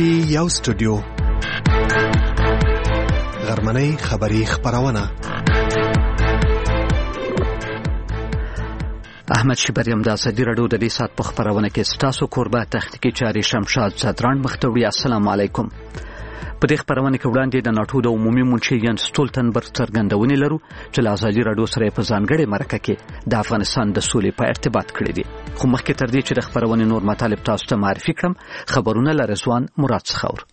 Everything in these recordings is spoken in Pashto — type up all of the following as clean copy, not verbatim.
دی یو سټوډیو غرمنۍ خبری خبرونه احمد شبریم د ازادي رادیو د دې سات په خبرونه کې ستاسو قربا تخنیکی چاري شمشاد صدران مختوری. السلام علیکم. په دې خبرونه کې وړاندې د ناتو د عمومي منشي یان سټولتنبرګ څرګندونې لرو چې د ازادي رادیو سره په ځانګړي مرکه کې د افغانستان د سولې په ارتباط کړی دي. خو مخکې تر دې چې د خبرونه نور مطالب تاسو ته معرفي کړم، خبرونه له رضوان مراد څخه اورو.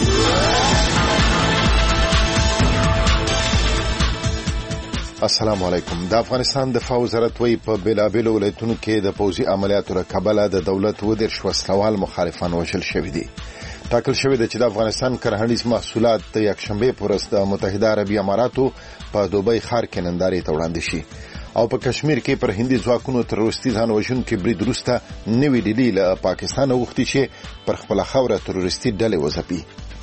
السلام علیکم. د افغانستان دفاع وزارت وی په بلابل ولایتونو کې د پوځي عملیاتو له کبله د دولت ودرش وسلوال مخالفان وژل شوي دي. ټاکل شوی دی چې د افغانستان کرهڼیز محصولات د یکشنبه پر ورځ د متحده عربي اماراتو په دوبۍ ښار کې نندارې ته وړاندې شي او په کشمیر کې پر هندي ځواکونو تروریستي ځان وژونکي برید وروسته نوې ډیلي له پاکستان غوښتي چې پر خپله خاوره تروریستي ډلې وځپي.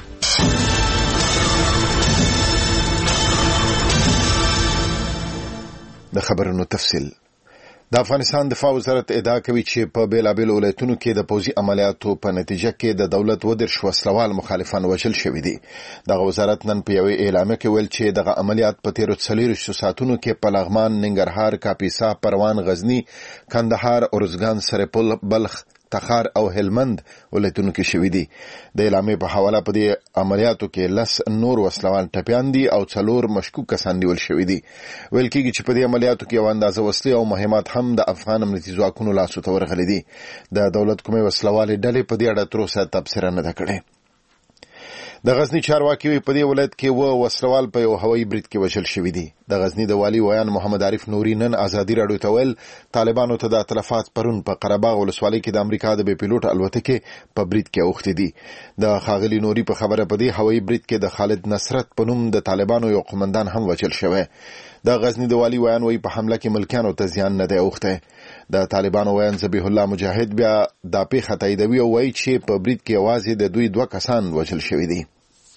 د خبرونو تفصیل. د افغانستان دفاع وزارت ادعا کوي چې په بیلابل ولایتونو کې د پوځي عملیاتو په نتیجه کې د دولت ودرش وسلوال مخالفان وژل شوي دي. دغه وزارت نن په یوه اعلامیه کې ویل چې دغه عملیات په تیرو 40 ساعتونو کې په لغمان، ننګرهار، کاپیسا، پروان، غزنی، کندهار، ارزګان، سرپل، بلخ، تخار او هلمند ولایتونو کې شوي دي. د اعلامیې په حواله په دې عملیاتو کې 10 نور وسلوال ټپیان دي او 4 مشکوک کسان نیول شوي دي. ویل کېږي چې په دې عملیاتو کې یو اندازه وسلې او مهمات هم د افغان امنیتي ځواکونو لاسو ته ورغلي دي. د دولت کومې وسلوالې ډلې په دې اړه تر اوسه تبصره نه ده کړې. د غزنی چارواکي په دې ولایت کې وسلوال په یو هوایي برید کې وژل شوي دي. د غزنی د والی ویان محمد عارف نوري نن ازادي رادیو ته ویل طالبانو ته د تلفات پرون په قره باغ ولسوالۍ کې د امریکا د بې پیلوټ الوتکې په برید کې اوښتې دي. د ښاغلي نوري په خبره په دې هوایي برید کې د خالد نصرت په نوم د طالبانو یو قومندان هم وژل شوی. د غزنی د والی ویان وی په حمله کې ملکیانو ته زیان نه دی اوښتی. د طالبانو ویان ذبیح الله مجاهد بیا دا پیښه تاییدوي او وایي چې په برید کې یوازې د دوی 2 کسان وژل شوي دي.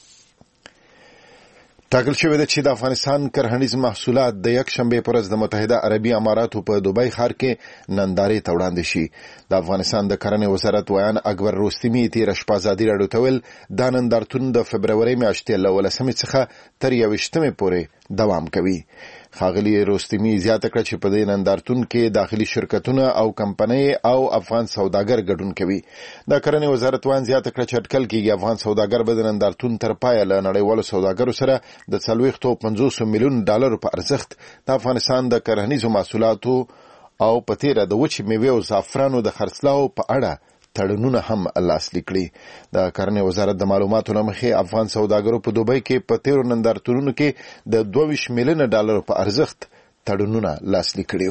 ټاکل شوی دی چې د افغانستان کرهڼیز محصولات د یکشنبه پر ورځ د متحده عربي اماراتو په دوبۍ ښار کې نندارې ته وړاندې شي. د افغانستان د کرنې وزارت ویان اکبر رستمي تېره شپه ازادي رادیو ته ویل دا نندارتون د فبرورۍ میاشتې له 18 څخه تر 21 پورې دوام کوي. ښاغلي رستمي زیاته کړه چې په دې نندارتون کې داخلي شرکتونه او کمپنۍ او افغان سوداګر ګډون کوي. د کرنې وزارت ویان زیاته کړه چې اټکل کېږي افغان سوداګر به د نندارتون تر پایه له نړیوالو سوداګرو سره د 450 میلیون ډالرو په ارزښت د افغانستان د کرهڼیزو محصولاتو او په تیره د وچې میوې او زعفرانو د خرڅلاو په اړه تړونونه هم لاسلیک کړي. د کرنې وزارت د معلوماتو له مخې افغان سوداګرو په دوبۍ کې په تیرو نندارتونونو کې د 22 میلیونه ډالرو په ارزښت تړونونه لاسلیک کړي.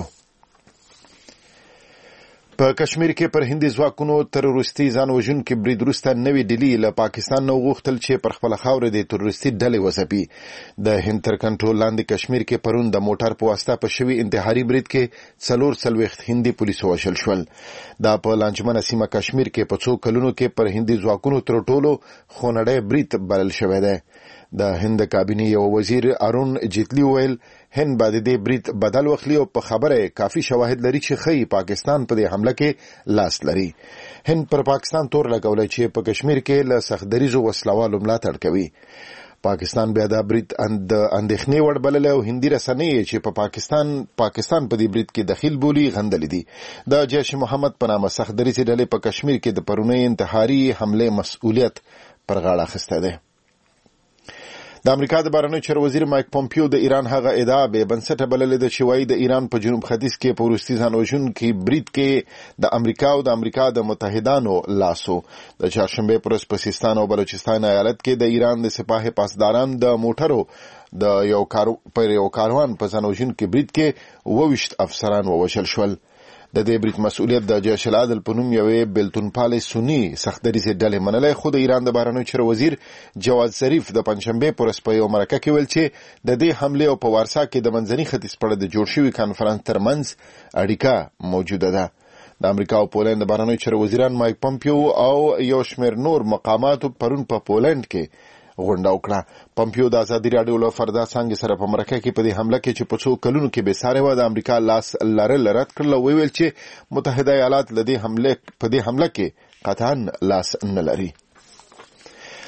په کشمیر کې پر هندي ځواکونو تروریستي ځان وژونکي برید وروسته نوې ډیلي له پاکستان نه وغوښتل چې پر خپله خاوره د تروریستي ډلې وځپي. د هند تر کنټرول لاندې کشمیر کې پرون د موټر په واسطه په شوي انتحاري برید کې 44 هندي پولیسو وژل شول. دا په لانجمنه سیمه کشمیر کې په 2 کلونو کې پر هندي ځواکونو تر ټولو خونړی برید بلل شوی دی. د هند کابینې یو وزیر ارون جیتلی ویل هند باید د برید بدل وخلی او په خبره کافی شواهد لري چې خی پاکستان په دې حمله کې لاس لري. هند پر پاکستان تور لګولای چې په کشمیر کې له سختدریزو وسلوالو ملاتړ کوي. پاکستان بیا دا برید د اندېښنې وړ بللی او هندي رسنۍ چې په پاکستان په دې برید کې دخیل بولي غندلې دي. د جیش محمد په نامه سختدریزې ډلې په کشمیر کې د پرونۍ انتحاري حملې مسؤلیت پر غاړه اخیستی دی. د امریکا د بهرنیو چارو وزیر مایک پومپیو د ایران هغه ادعا بې بنسټه بللې ده چې وایي د ایران په جنوب ختیځ کې په وروستي ځان وژونکي برید کې د امریکا او د امریکا د متحدانو لاسو. د چهارشنبې پر ورځ په سیستان او بلوچستان ایالت کې د ایران د سپاه پاسداران د موټرو د یو کاروان په ځان وژونکي برید کې 22 افسران ووژل شول. د دې برید مسؤلیت د جیش العدل په نوم یوې بېلتونپالې سني سختدریزې ډلې منلی، خو د ایران د بهرنیو چارو وزیر جواد ظریف د پنجشنبې په ورځ په یو مرکه کې ویل چې د دې حملې او په وارسا کې د منځني ختیځ په اړه د جوړ شوي کنفرانس ترمنځ اړیکه موجوده ده. د امریکا او پولند د بهرنیو چارو وزیران مایک پومپیو او یو شمېر نور مقاماتو پرون په پولند کې غونډه وکړه. پومپیو د ازادي راډیو له فردا څانګې سره په مرکه کې په دې حمله کې چې په 2 کلونو کې بېسارې وه د امریکا لاس لرل رد کړل او ویل چې متحده ایالات په دې حمله کې قطعا لاس نه لري.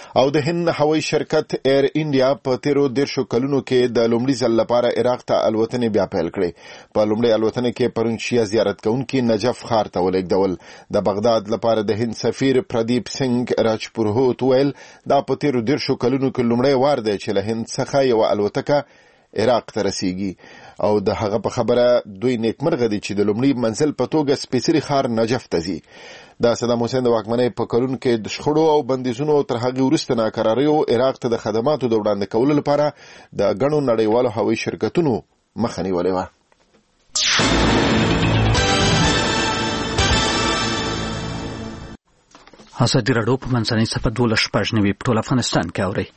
او د هند هوایي شرکت ایر انډیا په تیرو 10 کلونو کې د لومړي ځل لپاره عراق ته الوتنې بیا پیل کړې. په لومړي الوتنه کې پرون شیا زیارت کوونکي نجف ښار ته ولېږدول. د بغداد لپاره د هند سفیر پردیپ سنگ راجپورهوت ویل دا په تیرو 10 کلونو کې لومړی وار دی چې له هند څخه یو الوتکه عراق ته رسیږي او د هغه په خبره دوی نیکمرغه دي چې د لومړي منزل په توګه سپیڅلي ښار نجف ته ځي. دا صدام حسین د واکمنۍ په کلونو کې د شخړو او بندیزونو تر هغې وروسته ناکراریو عراق ته د خدماتو د وړاندې کولو لپاره د ګڼو نړیوالو هوایي شرکتونو مخه نیولې وه. ازادي راډیو په منځنۍ صفحه 12 په ټول افغانستان کې اوري.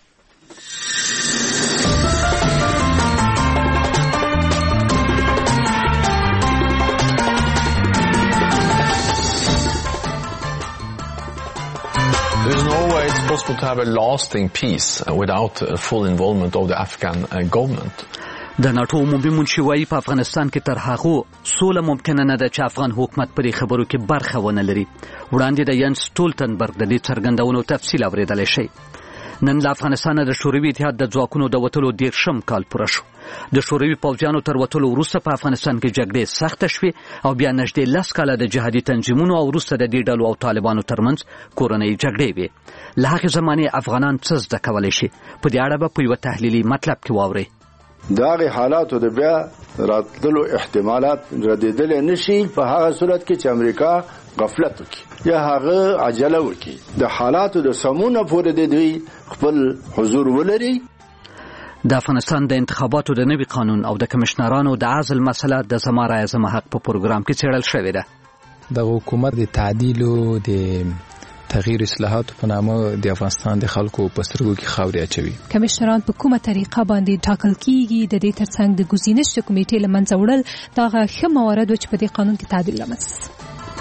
There is no way it's possible to have a lasting peace without full involvement of the Afghan government. د ناټو عمومي منشي وايي په افغانستان کې تر هغو سوله ممکنه نه ده چې افغان حکومت په دې خبرو کې برخه ونه لري. وړاندې د ینس سټولتنبرګ د دې څرګندونو تفصیل اورېدلی شي. نن له افغانستانه د شوروي اتحاد د ځواکونو د وتلو 10 کال پوره شو. د شوروي پوځیانو تر وتلو وروسته په افغانستان کې جګړې سخته شوې او بیا نږدې 10 کاله د جهادي تنظیمونو او وروسته د دې ډلو او طالبانو ترمنځ کورنۍ جګړې وې. له هغې زمانې افغانان څه زده کولی شي؟ په دې اړه به په یوه تحلیلي مطلب کې واورئ. د هغې حالاتو د بیا راتللو احتمالات ردېدلی نشي په هغه صورت کې چې امریکا غفلت وکړي یا هغه عجله وکړي. د حالاتو د سمونه پورې د دوی خپل حضور ولري. د افغانستان د انتخاباتو د نوي قانون او د کمشنرانو د عزل مسله د زما رایه زما حق په پروګرام کې څېړل شوې ده. د حکومت د تعدیل او د تغییر اصلاحاتو په نامه د افغانستان د خلکو په سترګو کې خاورې اچوي. کمشنران په کومه طریقه باندې ټاکل کیږي؟ د دې ترڅنګ د ګزینش کمیټې له منځه وړل دا ښه موارد و چې په دې قانون کې تعدیل رامنځته.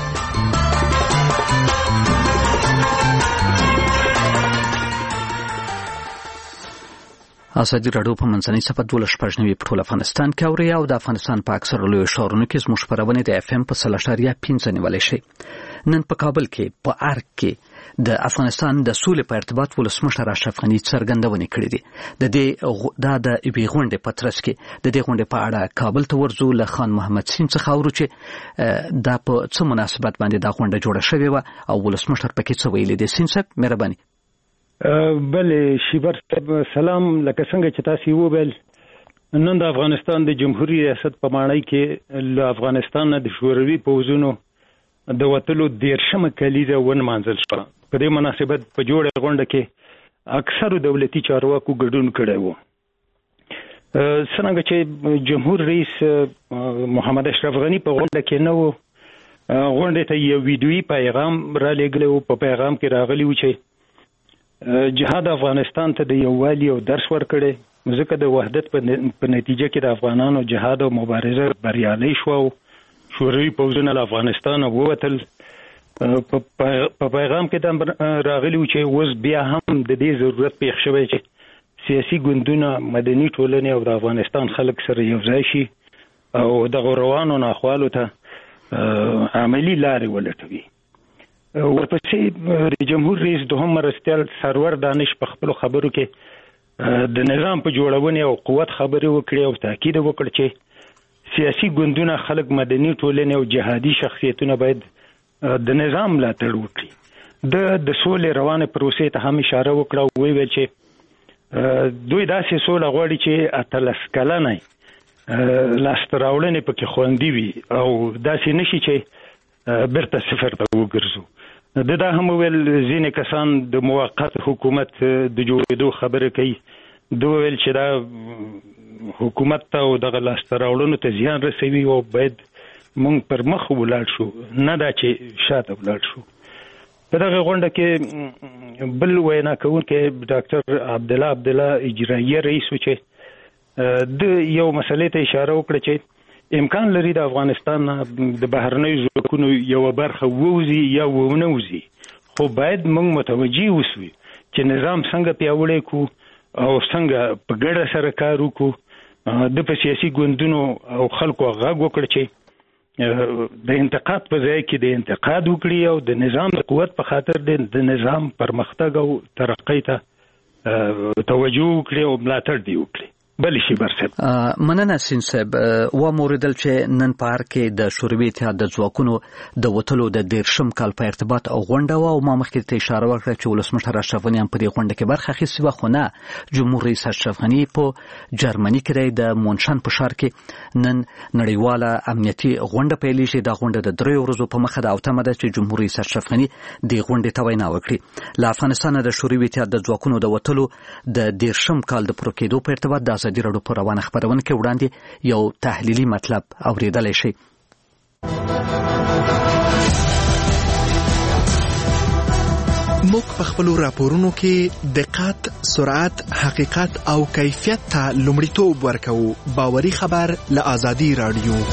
ازادي راډیو په منځنۍ صفحه 12 په ټول افغانستان کې اوري او د افغانستان په اکثره لویو ښارونو کې زموږ خپرونې د FM په 3.5 نیولې شي. نن په کابل کې په ارګ کې د افغانستان د سولې په ارتباط ولسمشر اشرف غني څرګندونې کړې دي. د یوې غونډې په ترڅ کې د دې غونډې په اړه کابل ته ورځو. له خان محمد سین څخه اورو چې دا په څه مناسبت باندې دا غونډه جوړه شوې وه او ولسمشر پکې څه ویلي دي. سین صاحب مهرباني. بله شیبر سلام. لکه څنګه چې تاسو وویل نن د افغانستان د جمهوریت ریاست په ماڼۍ کې له افغانستان نه د شوروي پوځونو د وتلو 10 کلیزه ونمانځل شوه. په دې مناسبت په جوړه غونډه کې اکثرو دولتي چارواکو ګډون کړی و. څنګه چې جمهور رئیس محمد اشرف غني په غونډه کې نه و، غونډه ته یو ویډیویي پیغام را لېږلی و. په پیغام کې راغلی و چې جهاد افغانستان ته د یووالي او درس ورکړی، ځکه د وحدت په نتیجه کې د افغانانو جهاد او مبارزه بریالۍ شوه او شوروي پوځونه له افغانستانه ووتل. په پیغام کې دا راغلی و چې اوس بیا هم د دې ضرورت پېښ شوی چې سیاسي ګوندونه مدني ټولنې او د افغانستان خلک سره یو ځای شي او دغه روانو ناخوالو ته عملي لارې ولټوي. ورپسې جمهور رئیس دوهم مرستیال سرور دانش په خپلو خبرو کې د نظام په جوړونې او قوت خبرې وکړې او تاکید وکړ چې سیاسي ګوندونه، خلک، مدني ټولنې او جهادي شخصیتونه باید د نظام ملاتړ وکړي. د سولې روانې پروسې ته هم اشاره وکړه او ویل چې دوی داسې سوله غواړي چې 18 کلنه لاسته راوړنې پکې خوندي وي او داسې نشي چې بیرته صفر ته وګرځو. دا هم ویل ځینې کسان د موقت حکومت د جوړېدو خبره کوي. دوی ویل چې دا حکومت ته او دغه لاسته راوړنو ته زیان رسوي او باید موږ پر مخ ولاړ شو، نه دا چې شاته ولاړ شو. په دغه غونډه کې بل وینا کوونکی ډاکټر عبدالله اجرائیه رئیس و چې د یو مسلې ته اشاره وکړه چې امکان لري د افغانستان د بهرنیو ځواکونو یو برخه ووځي یا ونه وځي، خو باید موږ متوجي اوسو چې نظام څنګه پیاوړی کو او څنګه په ګډه سره کار وکړو. د په سیاسي ګوندونو او خلکو غږ وکړ چې د انتقاد په ځای کې د انتقاد وکړي او د نظام د قوت په خاطر د نظام پرمختګ او ترقۍ ته توجه وکړي او ملاتړ دی وکړي. بل شي برسب مننه سین صاحب و موردل چې نن په هر کې د شوروي اتحاد د ځواکونو د وټلو د 13 کال په ارتباط او غونډه او ما مخکې ته اشاره وکړه چې ولسمشر اشرف غني هم په دې غونډه کې برخه اخیستې و، خو نه جمهور رئیس اشرف غني په جرمني کې د مونشن په ښار کې نن نړیواله امنیتي غونډه پیلېږي. دا غونډه د 3 ورځو په مخه ده او تمه ده چې جمهور رئیس اشرف غني د غونډې ته وینا وکړي. له افغانستان د شوروي اتحاد د ځواکونو د وټلو د 13 کال د پوره کېدو په ارتباط د ازادي راډیو په روانه خبرونه کې وړاندې یو تحلیلي مطلب اوریدلای شي. موږ په خپل راپورونو کې دقت، سرعت، حقیقت او کیفیت ته لومړیتوب ورکوو. باوري خبر له ازادي راډیو.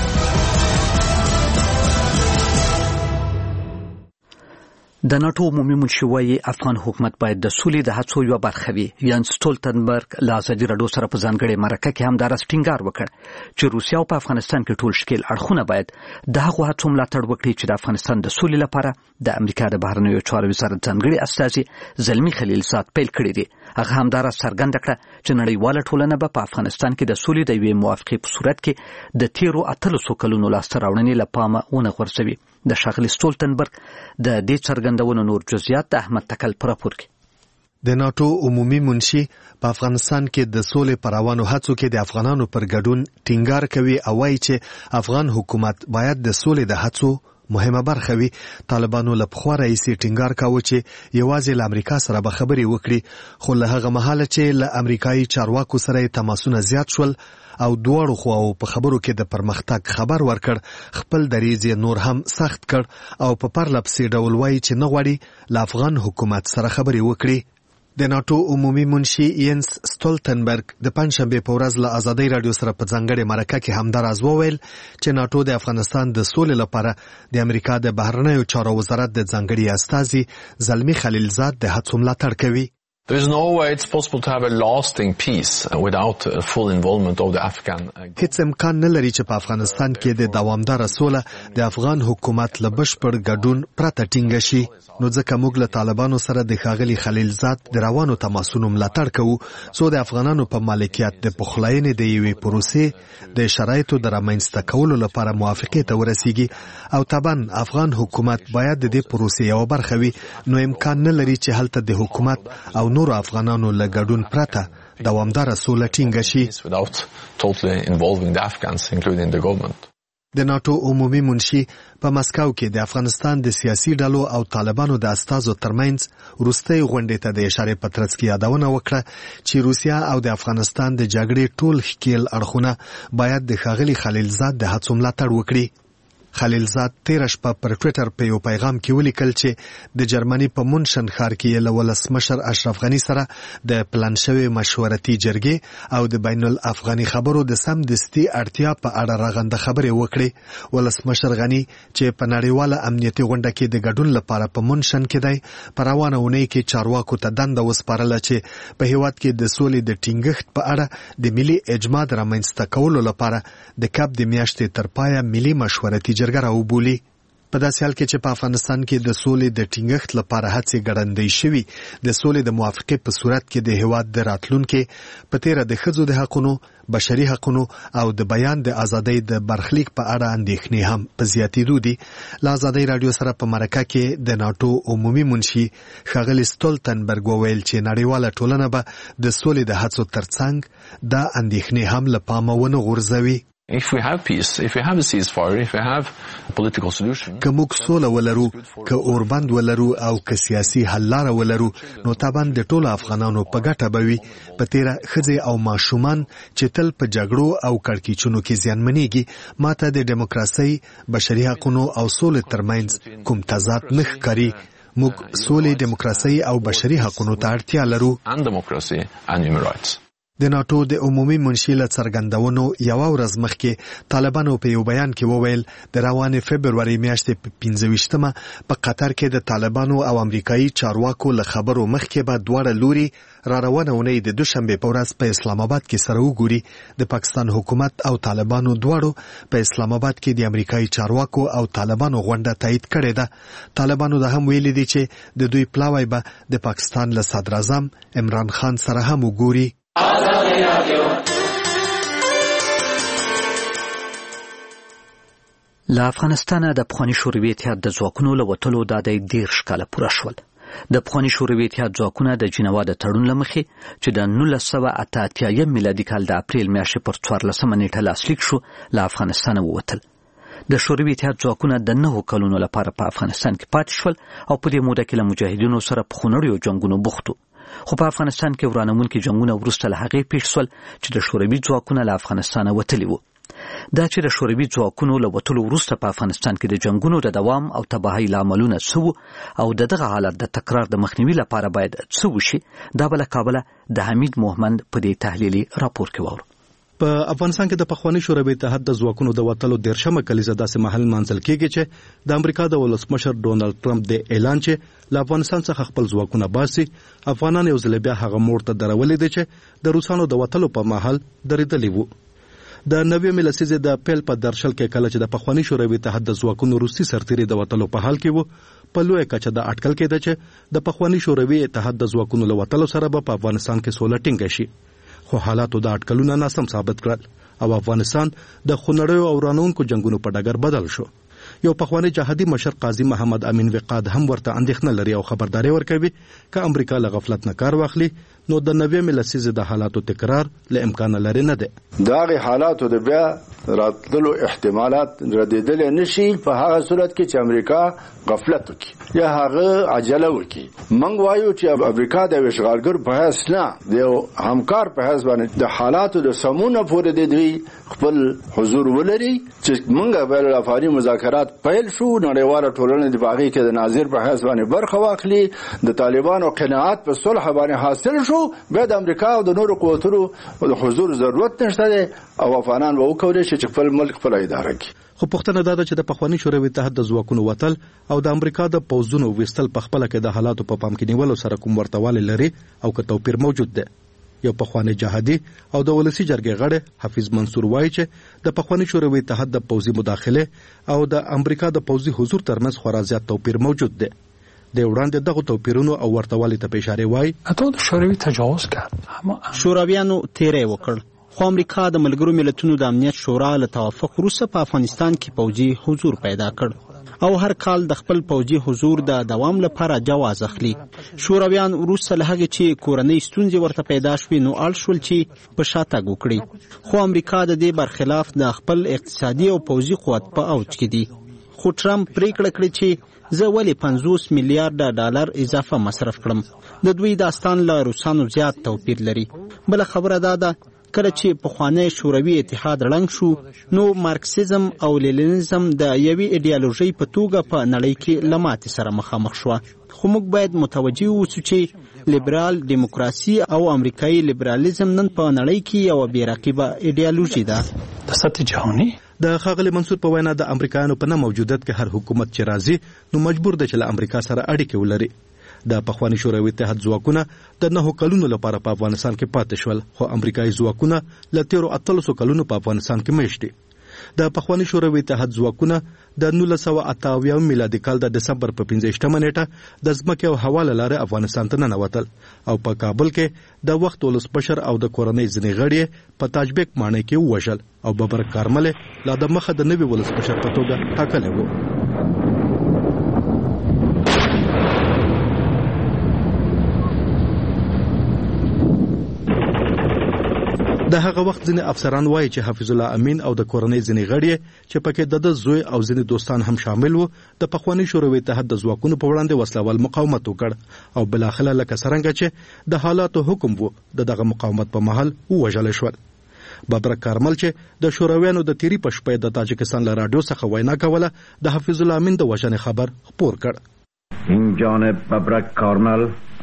د ناتو عمومي منشي وايي افغان حکومت باید د سولې د هڅو یوه برخه وي. یان سټولتنبرګ له ازادي راډیو سره په ځانګړې مرکه کې هم دا راز ټینګار وکړ چې روسیا په افغانستان کې ټول شکیل اړخونه باید د هغو هڅو ملاتړ وکړي چې د افغانستان د سولې لپاره د امریکا د بهرنیو چارو وزارت ځانګړي استازي زلمي خلیلزاد پیل کړی دی. هغه هم دا راز څرګنده کړه چې نړیواله ټولنه به په افغانستان کې د سولې د یوې موافقې په صورت کې د تیرو 800 کلونو لاسته راوړنې له پامه ونه غورځوي. د ښاغلي سټولتنبرګ د دې څرګندونو نور جزئیات د احمد تکل پر راپور کې. د ناتو عمومي منشي په افغانستان کې د سولې پر روانو هڅو کې د افغانانو پر ګډون ټینګار کوي او وايي چې افغان حکومت باید د سولې د هڅو مهمه برخه وي. طالبانو له پخوا راهیسې ټینګار کاوه چې یوازې له امریکا سره به خبرې وکړي، خو له هغه مهاله چې له امریکایي چارواکو سره تماسونه زیات شول او دواړو خواو په خبرو کې د پرمختګ خبر ورکړ، خپل دریځ یې نور هم سخت کړ او په پرله پسې ډول وایي چې نه غواړي له افغان حکومت سره خبرې وکړي. د ناتو عمومي منشي ینس سټولتنبرګ د پنځشنبه په ورځ له ازادي راډیو سره په ځانګړې مرکه کې هم دراز وویل چې ناتو د افغانستان د سولې لپاره د امریکا د بهرنیو چارو وزارت د ځانګړي استازي زلمي خلیلزاد د هڅو ملاتړ کوي. There is no way it's possible to have a lasting peace without full involvement of the Afghan government. هیڅ امکان نه لري چې په افغانستان کې د دوامداره سوله د افغان حکومت له بشپړ ګډون پرته ټینګه شي. نو ځکه موږ له طالبانو سره د ښاغلي خلیلزاد د روانو تماسونو ملاتړ کوو څو د افغانانو په مالکیت د پخلاینې د یوې پروسې د شرایطو د رامنځته کولو لپاره موافقې ته ورسیږي او طبعا افغان حکومت باید د دې پروسې یوه برخه وي. نو امکان نه لري چې هلته د حکومت او نورو افغانانو له ګډون پرته دوامداره سوله ټینګه شي. Without totally involving the Afghans, including the government. د ناتو عمومي منشي په مسکو کې د افغانستان د سیاسي ډلو او طالبانو د استازو ترمنځ وروستۍ غونډې ته د اشارې په ترڅ کې یادونه وکړه چې روسیا او د افغانستان د جګړې ټول ښکیل اړخونه باید د ښاغلي خلیلزاد د هڅو ملاتړ وکړي. خلیلزاد تیره شپه پر ټویټر په یو پیغام کې ولیکل چې د جرمني په مونشن ښار کې له ولسمشر اشرف غني سره د پلان شوی مشورتي جرګې او د بین الافغاني خبرو د سمدستي اړتیا په اړه رغنده خبرې وکړي. ولسمشر غني چې په نړیواله امنیتي غونډه کې د ګډون لپاره په مونشن کې دی په روانه اونۍ کې چارواکو ته دنده وسپارله چې په هیواد کې د سولې د ټینګښت په اړه د ملي اجماع رامنځته کولو لپاره د کب د میاشتې تر پایه ملي مشورتي جرګه راوبولي. په داسې حال کې چې په افغانستان کې د سولې د ټینګښت لپاره هڅې ګړندۍ شوي، د سولې د موافقې په صورت کې د هیواد د راتلونکي په تیره د ښځو د حقونو، بشري حقونو او د بیان د ازادۍ د برخلیک په اړه اندېښنې هم په زیاتېدو دي. له ازادۍ راډیو سره په مرکه کې د ناتو عمومي منشي ښاغلي سټولتنبرګ وویل چې نړیواله ټولنه به د سولې د هڅو ترڅنګ دا اندېښنې هم له پامه ونه غورځوي. If we have peace, if we have a ceasefire, if we have a political solution, که موږ سوله ولرو، که اوربند ولرو او که سیاسي حل لاره ولرو، نو طبعا د ټولو افغانانو په ګټه به وي. په تیره ښځې او ماشومان چې تل په جګړو او کړکېچونو کې زیانمنېږي، ماته د ډیموکراسۍ، بشري حقونو او سولې ترمنځ کوم تضاد نه ښکاري. موږ سولې، ډیموکراسۍ او بشري حقونو ته اړتیا لرو. and democracy and human rights. د ناتو د عمومي منشي له څرګندونو یو ورځ مخکې طالبانو په یو بیان کې وویل د روانې فبروري میاشتې په 15مه په قطر کې د طالبانو او امریکایي چارواکو له خبرو مخکې به دواړه لوري را روانه اونۍ د دوشنبه په ورځ په اسلام آباد کې سره وګوري. د پاکستان حکومت او طالبانو دواړو په اسلام آباد کې د امریکایي چارواکو او طالبانو غونډه تایید کړې ده. طالبانو دا هم ویلي دي چې د دوی پلاوی به د پاکستان له صدر اعظم عمران خان سره هم وګوري. له افغانستانه د پخواني شوروي اتحاد د ځواکونو له وتلو دا د 10 کاله پوره شول. د پخواني شوروي اتحاد ځواکونه د جنوا د تړون له مخې چې د 1988 میلادي کال د اپریل میاشتې پر 14 نیټه لاسلیک شو له افغانستانه ووتل. د شوروي اتحاد ځواکونه د 9 کلونو لپاره په افغانستان کې پاتې شول او په دې موده کې له مجاهدینو سره په خونړیو جنگونو بوخت وو. خو په افغانستان کې ورانوونکي جنگونه وروسته له هغې پیښ شول چې د شوروي ځواکونه له افغانستانه وتلي وو. دا چې د شوروي ځواکونو له وتلو وروسته په افغانستان کې د جنگونو د دوام او تباهۍ لاملونه څه وو او دغه حالت د تکرار د مخنیوي لپاره باید څه وشي، دا به له کابله د حمید موهمند په دې تحلیلي راپور کې واورو. په افغانستان کې د پخواني شوروي اتحاد د ځواکونو د وتلو 13مه کلیزه داسې محل منځل کېږي چې د امریکا د ولسمشر ډونالد ټرمپ د اعلان چې له افغانستان څخه خپل ځواکونه باسي، افغانان یو ځل بیا هغه موړ ته درولې دي چې د روسانو د وتلو په مهال درېدلي وو. د 90 لسیزې د اپریل په درشل کې کله چې د پخواني شوروي اتحاد د ځواکونو روسي سرتیري د وتلو په حال کې وو، په لویه کچه د اټکل کېده چې د پخواني شوروي اتحاد د ځواکونو له وتلو سره به په افغانستان کې سوله ټینګه شي. خو حالاتو د اټکلونه ناسم ثابت کړل او افغانستان د خونړیو او رانونکو جنگونو په ډګر بدل شو. یو پخوانی جهادي مشر قاضي محمد امین وقاد هم ورته اندېښنه لري او خبرداري ورکوي که امریکا له غفلت نه کار واخلي نو د 90 لسیزې د حالاتو تکرار له امکان لري نه دی. دغه حالاتو د بیا راتللو احتمالات ردیدل نشي په هغه صورت کې چې امریکا غفلت وکړي یا هغه عجله وکړي. موږ وایو چې امریکا د اشغالګر په حیث نه د همکار په حیث باندې د حالاتو د سمونه پورې د دوی خپل حضور ولري چې موږ بین الافغاني مذاکرات پیل شو، نړیواله ټولنه د باغی کې د ناظر په حیث باندې برخه واخلي، د طالبانو قناعت په صلح باندې حاصل شو، بیا د امریکا او د نورو قوتونو د حضور ضرورت نشته او افغانان به وکولای شي چې خپل ملک خپل اداره کړي. خو پوښتنه دا ده چې د پخواني شوروي اتحاد د ځواکونو وتل او د امریکا د پوځونو وستل په خپل کې د حالاتو په پام کې نیولو سره کوم ورتوالی لري او که توپیر موجود دی. یو پخوانی جهادي او د ولسی جرګې غړی حفیظ منصور وایي چې د پخواني شوروي اتحاد د پوځي مداخله او د امریکا د پوځي حضور ترمنځ خورا زیات توپیر موجود دی. د وړاندې دغه توپیرونو او ورتوالي ته اشاره وایي اتو شوروي تجاوز کړ، شورویانو تیری وکړ، خو امریکا د ملګرو ملتونو د امنیت شورا له توافق وروسته په افغانستان کې پوځي حضور پیدا کړ او هر کال د خپل پوځي حضور د دوام لپاره جواز اخلي. شورویان وروسته له هغې چې کورنۍ ستونزې ورته پیدا شوې نو اړ شول چې په شاتګ وکړي، خو امریکا د دې برخلاف د خپل اقتصادي او پوځي قوت په اوج کې دی. خو ټرمپ پریکړه کړې چې زه ولې 50 میلیارډ ډالر اضافه مصرف کړم. د دوی داستان له روسانو زیات توپیر لري. بل خبره دا ده کله چې پخوانی شوروي اتحاد ړنګ شو نو مارکسیزم او لیننزم د یوې ایډیالوژي په توګه په نړۍ کې له ماتې سره مخامخ شوه. خو موږ باید متوجه اوسو چې لیبرال دیموکراسي او امریکایي لیبرالیزم نن په نړۍ کې یو بې رقیبه ایډیالوژي ده. د سطح جهاني د ښاغلي منصور په وینا د امریکایانو په نه موجودیت کې هر حکومت چې راځي نو مجبور دی چې له امریکا سره اړیکې ولري. د پخواني شوروي اتحاد ځواکونه د 9 کلونو لپاره په افغانستان کې پاتې شول، خو امریکایي ځواکونه له 13 کلونو په افغانستان کې مېشت دي. د پخواني شوروي اتحاد ځواکونه د 1988 میلادي کال د دسمبر په 15 نیټه د ځمکې او هوا له لارې افغانستان ته ننوتل او په کابل کې د وخت ولسمشر او د کورنۍ ځینې غړي په تاجبیک ماڼۍ کې ووژل او ببرک کارمل لا د مخه د نوي ولسمشر په توګه ټاکلی و. د هغه وخت ځینې افسران وایي چې حفیظ الله امین او د کورنۍ ځینې غړي چې پکې د زوی او ځینې دوستان هم شامل وو د پخواني شوروي اتحاد د ځواکونو په وړاندې وسلوال مقاومت وکړ او بلاخره لکه څرنګه چې د حالاتو حکم وو دغه مقاومت په محل ووژل شول. ببرک کارمل چې د شورویانو د تیری په شپه د تاجکستان له رادیو څخه وینا کوله د حفیظ الله امین د وژنې خبر خپور کړ. این جانب ببرک کارمل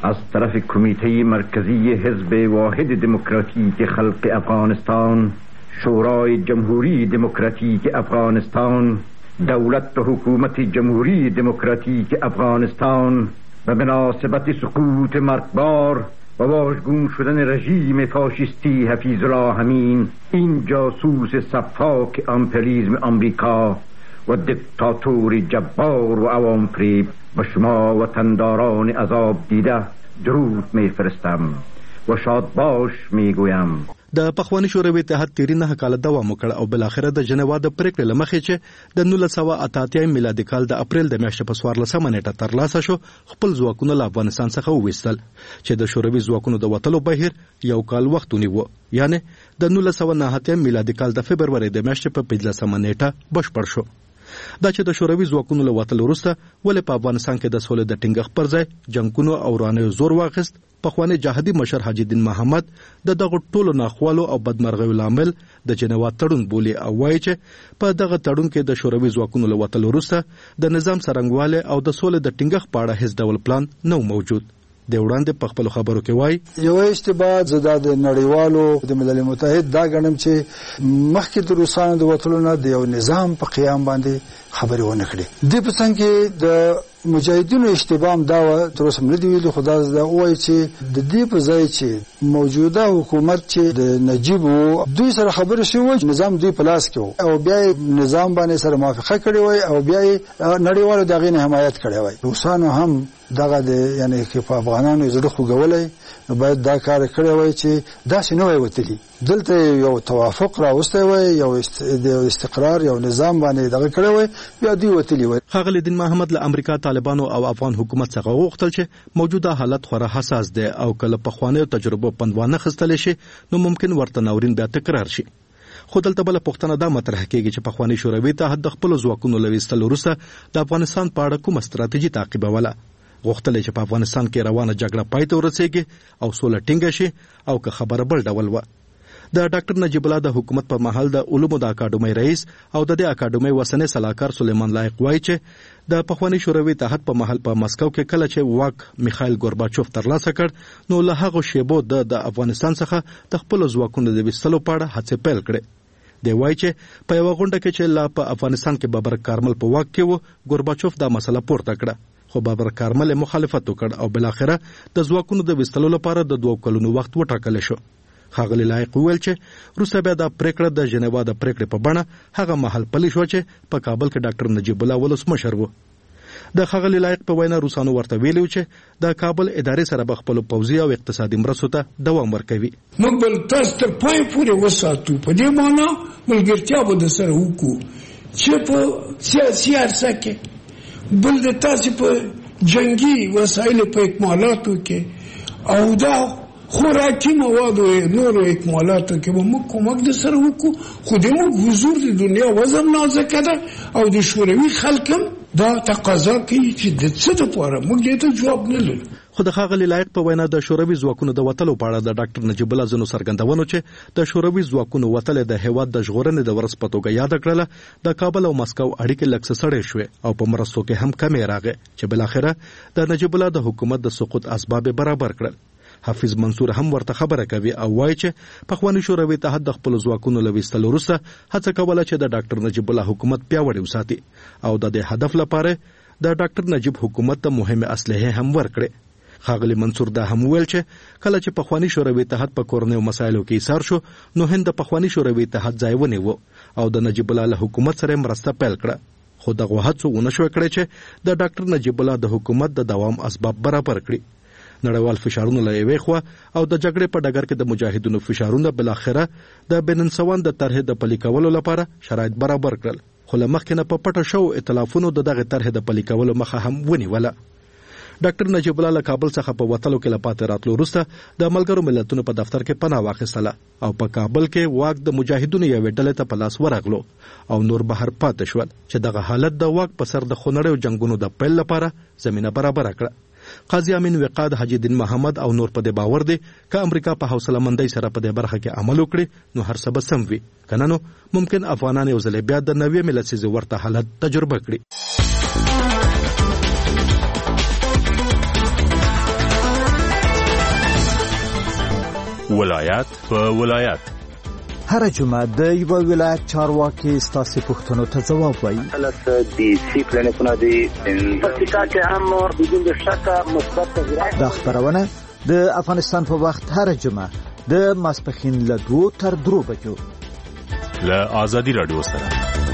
از طرف کمیته مرکزی حزب واحد دموکراتیک خلق افغانستان، شورای جمهوری دموکراتیک افغانستان، دولت و حکومت جمهوری دموکراتیک افغانستان و مناسبت سقوط مرگبار و واژگون شدن رژیم فاشیستی حفیظ الله امین، این جاسوس صفاک امپریالیسم آمریکا و دیکتاتور جبار و عوام فریب و شما وطنداران عذاب دیده درود میفرستم و شاد باش میگویم. د پخوانی شوروي اتحاد تیری 9 کال دوام وکړ او بل اخره د جنیوا د پریکړې لمخې چې د 1988 میلادي کال د اپریل د میاشتې په 14 نیټه ترلاسه شو خپل ځواکونه له افغانستان څخه وویستل چې د شوروي ځواکونو د وټلو بهیر یو کال وخت ونیو، یعنی د 1989 میلادي کال د فبرवरी د میاشتې په 15 نیټه بشپړ شو. دا چې د شوروي ځواکونو له وټلو وروسته ولې په افغانستان کې د سولې د ټینګښت پر ځای جنگونو او رانیو زور واخیست، پخوانی جهادي مشر حاجی الدین محمد دغه ټولو ناخوالو او بدمرغیو لامل د جنیوا تړون بولي او وایي چې په دغه تړون کې د شوروي ځواکونو له وټلو وروسته د نظام څرنګواله او د سولې د ټینګښت په اړه هیڅ ډول پلان نه موجود. د وړاندې په خپل خبرو کې وایي یو اشتباه زده د نړیوالو د ملل متحد دا غنم چې مخکې د روسانو د وټلو نه د یو نظام په قیام باندې خبرې ونه کړې. د پسند کې د مجاهدینو اشتباه دا و تر اوسه نه دی ویلي، خدا دا وایي چې د دې په ځای چې موجوده حکومت چې د نجیب دوی سره خبرې شوې نظام دوی په لاس کې او بیا نظام باندې سره موافقه کړې وای او بیا نړیوالو دغه نه حمایت کړې وای. روسانو هم دغه د یعنی کې په افغانانو زړه خوګولای نو باید دا کار کړی وای چې دا څه نه وای وتلی، دلته یو توافق راوستی وای، یو استقرار یو نظام باندې دغه کړی وای، بیا دوی وتلی وای. ښاغلی دین محمد له امریکا طالبانو او افغان حکومت څخه وغوښتل چې موجوده حالت خورا حساس دی او کله پخوانیو تجربو پندوانه خستل شي نو ممکن ورته ناورین بیا تکرار شي. خو دلته بل پښتنه دا مطرح کیږي چې پخوانی شوروي اتحاد د خپل ځواکونو لويستل وروسته د افغانستان په اړه کومه ستراتیژي تعقیبوله، غوښتل چې په افغانستان کې روانه جګړه پای ته ورسیږي او سوله ټینګه شي او که خبره بل ډول و. د ډاکټر نجیب الله د حکومت په محل د علومو د اکاډمۍ رئیس او د دې اکاډمۍ وسنې سلاکار سلیمان لایق وایي چې د پخوانی شوروي اتحاد په محل په مسکو کې کله چې واک میخائیل ګورباچوف ترلاسه کړ نو له هغه شیبو د افغانستان څخه د خپل ځواکونو د ویستلو په اړه هڅې پیل کړې. دی وایي چې په یو غونډه کې چې لا په افغانستان کې بابر کارمل په واک کې و ګورباچوف دا مسله پورته کړه، خو بابر کارمل مخالفت وکړ او بل اخره د ځواکونو د ویستلو لپاره د 2 کلونو وخت وټاکل شو. ښاغلی لایق ویل چې روسه بیا د پریکړه د جنیوا د پریکړې په بڼه هغه محل پلی شو چې په کابل کې ډاکټر نجیب الله ولسمشر و. د ښاغلی لایق په وینا روسانو ورته ویلي چې د کابل ادارې سره به خپل پوځي او اقتصادي مرستو ته دوام ورکوي. موږ بل تاسو تر پای پورې وساتو، په دې معنی ملګرتیا به د سره وکړو چې په سیاسي عرصه کې بل د تاسو په جنگي وسایل په اکمالاتو کې او دا خوراکي مواد او نورو اکمالاتو کې به موږ کومک د سره وکړو. خو د موږ حضور د دنیا وزن نازکه ده او د شوروي خلکم دا تقاضا کوي چې د څه لپاره موږ دې ته جواب نه لرو. خو د ښاغلي لایق په وینا د شوروي ځواکونو د وټلو په اړه د ډاکټر نجیب الله ځینو څرګندونو چې د شوروي ځواکونو وټل د هیواد د ژغورنې د ورځ په توګه یاد کړله د کابل او مسکو اړیکې لږ څه سړې شوې او په مرستو کې هم کمې راغې چې بل اخره د نجیب الله د حکومت د سقوط اسباب برابر کړل. حافظ منصور هم ورته خبره کوي او وایي چې پخوانی شوروي اتحاد د خپل ځواکونو له ویستلو وروسته هڅه کوله چې د ډاکټر نجیب الله حکومت پیاوړی وساتي او د دې هدف لپاره د ډاکټر نجیب حکومت ته مهمه اسلحه هم ورکړي. ښاغلی منصور دا هم ویل چې کله چې پخوانی شوروي اتحاد په کورنیو مسایلو کې ایثار شو نو هند د پخوانی شوروي اتحاد ځای ونیو او د نجیب الله له حکومت سره مرسته پیل کړه. خو دغه هڅه ونه شو کړی چې د ډاکټر نجیب الله د حکومت د دوام اسباب برابر کړي. نړیوال فشارونه له یوې خوا او د جګړې په ډګر کې د مجاهدینو فشارونه بل اخره د بننسوان د طرح د پلي کولو لپاره شرایط برابر کړل. خو له مخکې نه په پټه شو ائتلافونو د دغه طرح د پلي کولو مخه هم ونیوله. ډاکټر نجیب الله له کابل څخه په وټلو کې لپاره راتلو وروسته د ملګرو ملتونو په دفتر کې پناه واخیستله او په کابل کې واک د مجاهدینو یوې ډلې ته په لاس ورغلو او نور بهر پاتې شول چې دغه حالت د واک په سر د خونړیو جنگونو د پیل لپاره زمينه برابر کړه. قاضي امین وقاد حاجی الدین محمد او نور په دې باور دي چې امریکا په حوصله مندۍ سره په دې برخه کې عمل وکړي نو هر څه به سم وي، کنه نو ممکن افغانان یو ځل بیا د نوې ملت سیزه ورته حالت تجربه کړي. ولایت په ولایت. هر جمعه د یو ولایت چارواکي ستاسو پوښتنو ته ځواب وایي. د سی پلانټونو د پکتیکا کې هم بدون د شک مثبت تغیرات. دا خبرونه د افغانستان په وخت هر جمعه د ماسپښین له 2 تر 3 بجو له آزادي رادیو سره.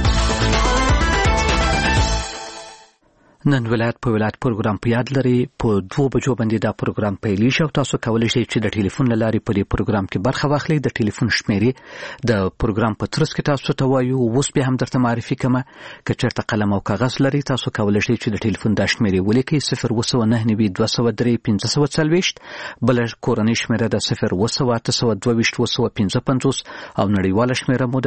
نن ولایت په ولایت پروګرام په یاد لري. په 2 بجو باندې دا پروګرام پیل شي او تاسو کولی شئ چې د ټلیفون لارې په دې پروګرام کې برخه واخلئ. د ټلیفون شمیرې د پروګرام په ترڅ کې تاسو ته وایو. اوس به هم درته معرفي کوم که چېرته قلم او کاغذ لري تاسو کولی شئ چې د ټلیفون د شمیرې ولیکئ 0299240 بل کورنۍ شمیره د 01822 او نړیواله شمیره مو د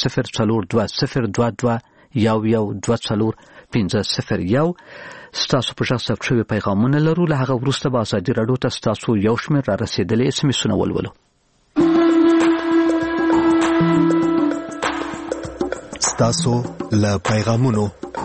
0042221124 ستاسو په شخص افشوي پیغامونه لرو. له هغه وروسته به ازادي راډیو ته ستاسو یو شمېر را رسیدلې SMS-ونه ولولو. ستاسو له پیغامونو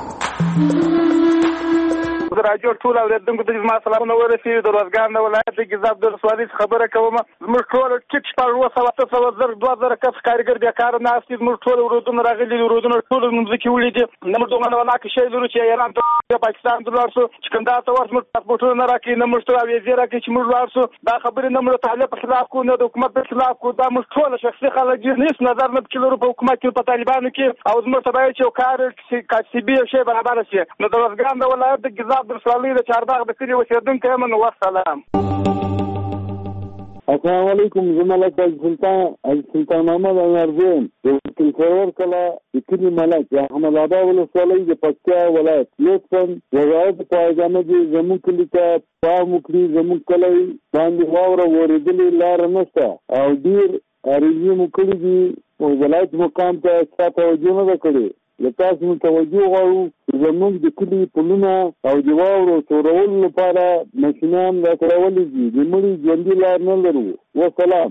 راجو ټول اوریدونکو ته زما سلامونه ورسېږي. د روزګان د ولایت ګیزاب د ولسوالۍ خبره کوم. موږ ټول ټیټ شپږ 2000 کس کارګر بیکاره ناست دي. موږ ټول ورودونه راغلي دي. ورودونه ټول ممزکي ولیدي. نه موږ دغه ولا کې شی لرو چې ایران ته پاکستان ته ورسو چې کنده ته ورسو پاسپورټونه نه راکې نه موږ ته ویزه راکې چې موږ ورسو. دا خبره نه موږ طالب په خلاف کو نه د حکومت په خلاف کو. دا موږ ټول شخصي خلک دي. هیڅ نظر نه کړو په حکومت کې په طالبانو کې او موږ ته باید چې کار کاسبي شی برابر شي. نو د روزګان د ولایت د ګیزاب د ولسوالۍ د چارباغ د کلی اوسیدونکو یم. نو والسلام. السلام علیکم. زما ملک سلطان محمد انارزین د کلفور کلا د کلی ملک احمد آباد ولسوالۍ د پکتیا ولایت. لطفا وزارت پایګامه دي زموږ کلی ته پام وکړي. زموږ کلی باندې واوره ورېدلې لار نشته او ډېر اریزې مو کړي دي. ولایت مقام ته څه توجه نه کړې. لتاسو مو توجه غواړو زموږ د کلی پلونه او د واورو څورولو لپاره ماشینان راټولول دي. د مړي ژوندي لار نه لرو. والسلام.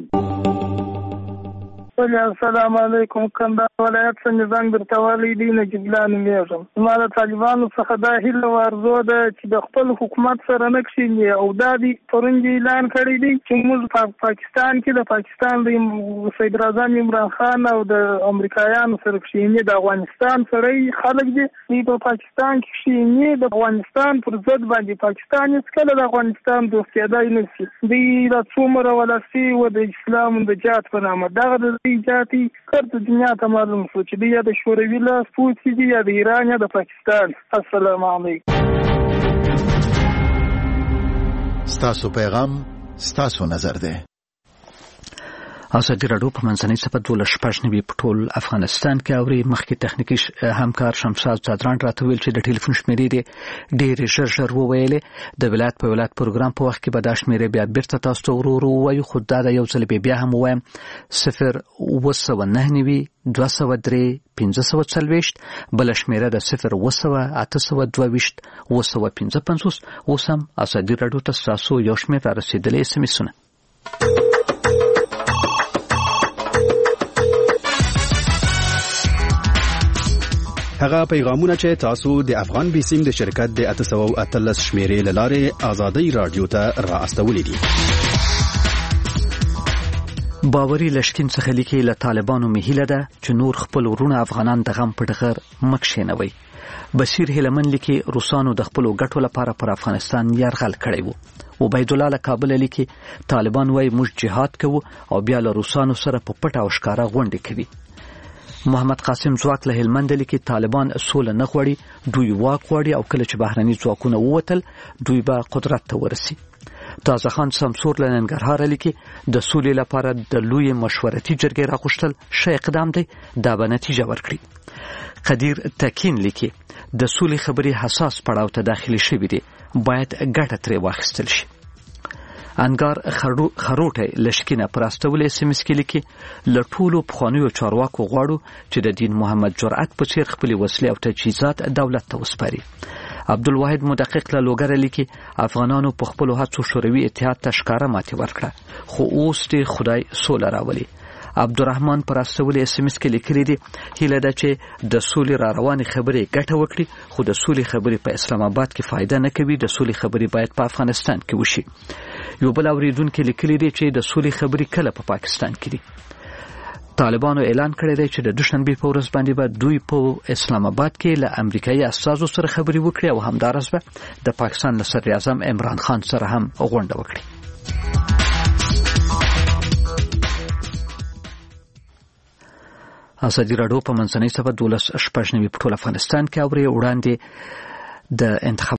السلام علیکم. کندهار ولایت څنګه زنګ درته والی دی نجیب الله نومیږم. زما د طالبانو څخه دا هیله او ارزو ده چې د خپل حکومت سره نه کښېني او دا د پرون اعلان کړی دی چې موږ په پاکستان کې د پاکستان د صدر اعظم عمران خان او د امریکایانو سره کښېني. د افغانستان سره خلک دي په پاکستان کې کښېني. د افغانستان پر ضد باندې پاکستان هیڅکله د افغانستان دوستیادای نه شي. دوی د څومره ولسي و د اسلام د جات په نامه دغه جاتی کرد دنیا ته معلوم شو چې دی یا د شوروي لاس پوڅې دي یا د ایران یا د پاکستان. السلام علیکم. ستاسو پیغام ستاسو نظر ده. ازادي راډیو په منځنۍ صفحه 12 په ټول افغانستان کې اوري. مخکې تخنیکی همکار شمشاد زادران راته ویل چې د ټلیفون شمیرې ډېر ژر وویلې. د ولایت په ولایت پروګرام په وخت کې به دا شمیرې بیا بیرته تاسو ته ورو وایو. خو دا یو ځل بیا هم وایم 01992031540 بل شمیره د 01822 اوس هم ازادي راډیو ته تاسو یو شمیر را رسیدلې SMS-ونه. هغه پیغامونه چې تاسو د افغان بیسیم د شرکت د 813 شمیرې لاره آزادۍ رادیو ته را استولې دي. باوري لشکین څخه لیکي له طالبانو مهیله ده چې نور خپل ورونه افغانان د غم په ډغر مکشینوي. بشیر هلمن لیکي روسانو د خپل ګټو لپاره پر افغانستان یرغل کړی وو. عبید الله له کابل لیکي طالبان وايي موږ جهاد کوو او بیا له روسانو سره په پټه او ښکارا غونډې کوي. محمد قاسم ځواک له هلمند لیکي طالبان سوله نه غواړي، دوی واک غواړي او کله چې بهرني ځواکونه ووتل دوی به قدرت ته ورسي. تازه خان سمسور له ننګرهار لیکي د سولې لپاره د لوی مشورتي جرګې راغوښتل ښه اقدام دی، دا به نتیجه ورکړي. قدیر تکین لیکي د سولې خبرې حساس پړاو ته داخلي شوې دي، باید ګټه ترې واخیستل شي. انګار خروټه لشکینه پراستولې سیمس کې لیکي له ټولو پخوانیو چارواکو غواړو چې د دین محمد جرأت په څیر خپل وسلې او تجهیزات دولت ته وسپاري. عبدالواحد مدقق له لوګر لیکي افغانانو په خپل هڅو شوروي اتحاد ته ښکارا ماتې ورکړه، خو اوس دې خدای سوله راولي. عبدالرحمن پر استولي اس ام اس کې لیکلي دي هیله ده چې د سولې را روانې خبرې ګټه وکړي خو د سولې خبرې په اسلام آباد کې فایده نه کوي د سولې خبرې باید په افغانستان کې وشي یو بل اوریدونکو لیکلي دي چې د سولې خبرې کله په پاکستان کې دي طالبانو اعلان کړی دی چې د دوشنبه په ورځ باندې به دوی په اسلام آباد کې له امریکایي استازو سره خبرې وکړي او همدارس به د پاکستان له صدر اعظم عمران خان سره هم غونډه وکړي ازادي راډیو په منځنۍ سبا 12 شپږ په ټول افغانستان کې اوري وړاندې د انتخاب